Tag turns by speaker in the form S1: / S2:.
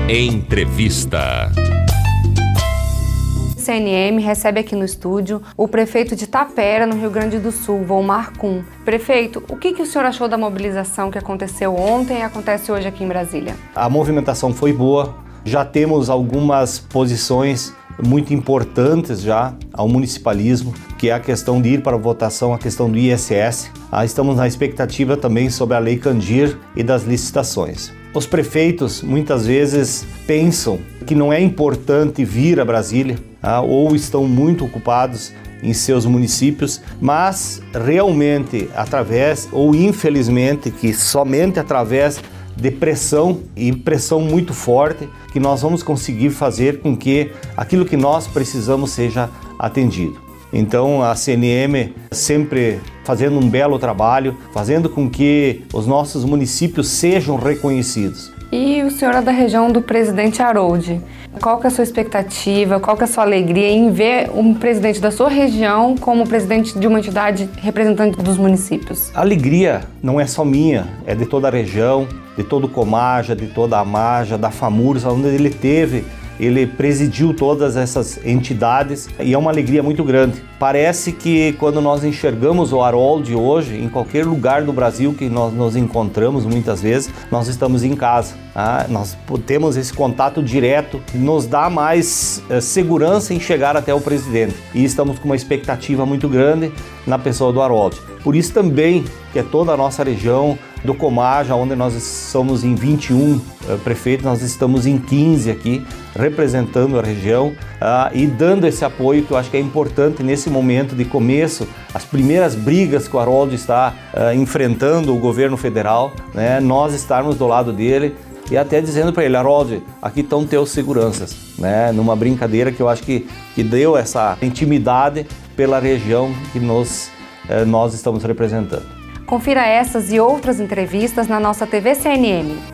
S1: Entrevista.
S2: CNM recebe aqui no estúdio o prefeito de Tapera, no Rio Grande do Sul, Volmar Kuhn. Prefeito, o que o senhor achou da mobilização que aconteceu ontem e acontece hoje aqui em Brasília?
S3: A movimentação foi boa, já temos algumas posições muito importantes já ao municipalismo, que é a questão de ir para a votação, a questão do ISS. Estamos na expectativa também sobre a Lei Candir e das licitações. Os prefeitos muitas vezes pensam que não é importante vir a Brasília, ou estão muito ocupados em seus municípios, mas realmente através, ou infelizmente, que somente através de pressão e pressão muito forte, que nós vamos conseguir fazer com que aquilo que nós precisamos seja atendido. Então a CNM sempre fazendo um belo trabalho, fazendo com que os nossos municípios sejam reconhecidos.
S2: E o senhor é da região do Presidente Harold. Qual que é a sua expectativa, qual que é a sua alegria em ver um presidente da sua região como presidente de uma entidade representante dos municípios?
S3: A alegria não é só minha, é de toda a região, de todo o Comaja, de toda a Maja, da FAMURS, onde ele presidiu todas essas entidades e é uma alegria muito grande. Parece que quando nós enxergamos o Harold hoje, em qualquer lugar do Brasil que nós nos encontramos, muitas vezes, nós estamos em casa. Nós temos esse contato direto, nos dá mais segurança em chegar até o presidente. E estamos com uma expectativa muito grande na pessoa do Harold. Por isso também que é toda a nossa região do Comaja, onde nós somos em 21 prefeitos, nós estamos em 15 aqui, representando a região e dando esse apoio que eu acho que é importante nesse momento de começo, as primeiras brigas que o Harold está enfrentando o governo federal, né, nós estarmos do lado dele e até dizendo para ele: Harold, aqui estão teus seguranças, né, numa brincadeira que eu acho que deu essa intimidade pela região que nós estamos representando.
S2: Confira essas e outras entrevistas na nossa TV CNM.